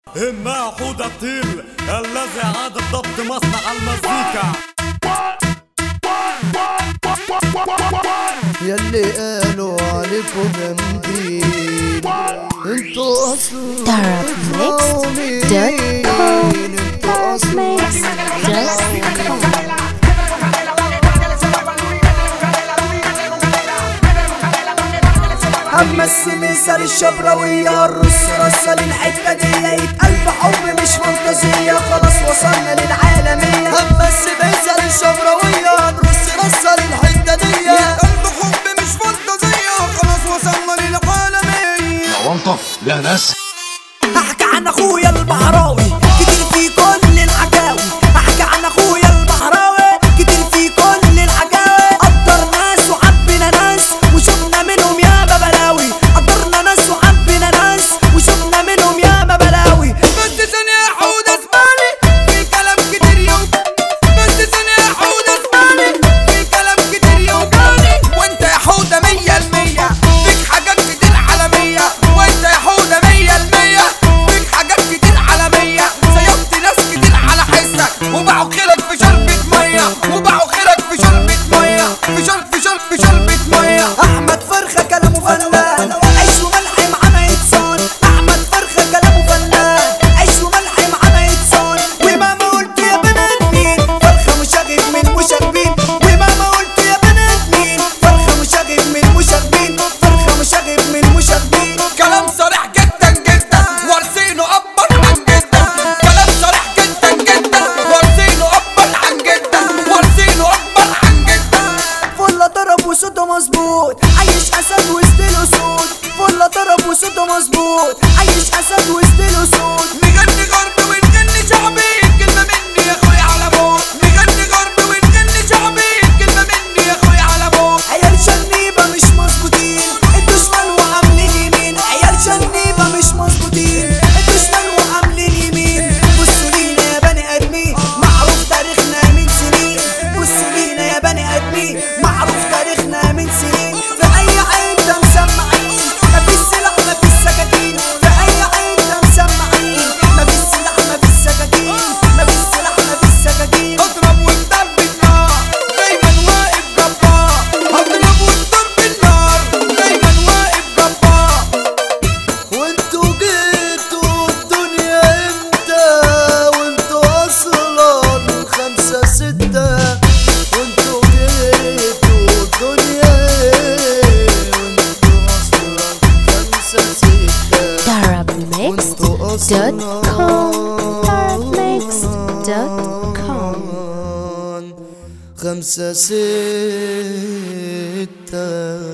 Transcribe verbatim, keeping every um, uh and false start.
إما حود الطيل الذي عاد ضبط مصنع المزيكا. يلي قالوا عليكم جامدين انتوا اصلا مين؟ انتوا اصلا اما السميسة للشبراوية الرص رصة للحتة دي يتقلب حب مش فانتازية خلاص وصلنا للعالمية. اما السميسة للشبراوية الرص رصة للحتة دي يتقلب حب مش فانتازية خلاص وصلنا للعالمية. وانطف لا ناس احكي عن اخويا البحراوي كتير في كل الحكاوي. احكي عن اخويا البحراوي كتير في كل الحكاوي. قدر ناس وحبنا ناس وشفنا منهم يا ببلاوي. قدرنا ناس وحبنا ناس وشفنا منهم يا ببلاوي. بس ثانية يا حودة اسمعني في كلام كتير يوجعني. بس ثانية يا حودة اسمعني في كلام كتير يوجعني. وانت يا حودة مية المية فيك حاجات كتير عالمية. وانت يا حودة مية المية فيك حاجات كتير عالمية. سيبت ناس كتير على حسك وباعوا خيرك في شربة مية. وباعوا خيرك في شربة مية في شرب في شرب في شربة مية. احمد فرخة كلامه فنان عيش وملح معانا يتصان. احمد فرخة كلامه فنان عيش وملح معانا يتصان. ومهما قلت يا بنات مين فرخة مشاغب من مشاغبين. ومهما قلت يا بنات مين فرخة مشاغب من مشاغبين. فرخة مشاغب من مشاغبين. كلام صريح جدا جدا وارثينه أبا عن جدا. كلام صريح جدا جدا وارثينه أبا عن جدا. وارثينه أبا عن جدا. فله ضرب وصوته مظبوط عايش أسد وسط الأسود. فله ضرب وصوته مظبوط عايش أسد وسط الأسود. نغني غرب ونغني شعبي كلمة مني يا أخويا على موت. نغني غرب ونغني شعبي كلمة مني يا أخويا على موت. عيال شنيبة مش مظبوطين انتوا شمال وعاملين يمين. عيال شنيبة مش مظبوطين انتوا شمال وعاملين يمين. بصوا لينا يا بني آدمين معروف تاريخنا من سنين. بصوا لينا يا بني آدمين معروف تاريخنا من سنين. في أي حتة مسمعين مفيش سلاح مفيش سكاكين. في أي حتة مسمعين مفيش سلاح مفيش سكاكين. مفيش سلاح مفيش سكاكين. اضرب والضرب النار دايما واقف جبار. اضرب والضرب النار دايما واقف جبار. وانتوا جيتوا الدنيا امتى وانتوا اصلا خمسة ستة. وانتوا جيتوا الدنيا وانتوا اصلا خمسة ستة. وانتوا اصلا خمسة ستة.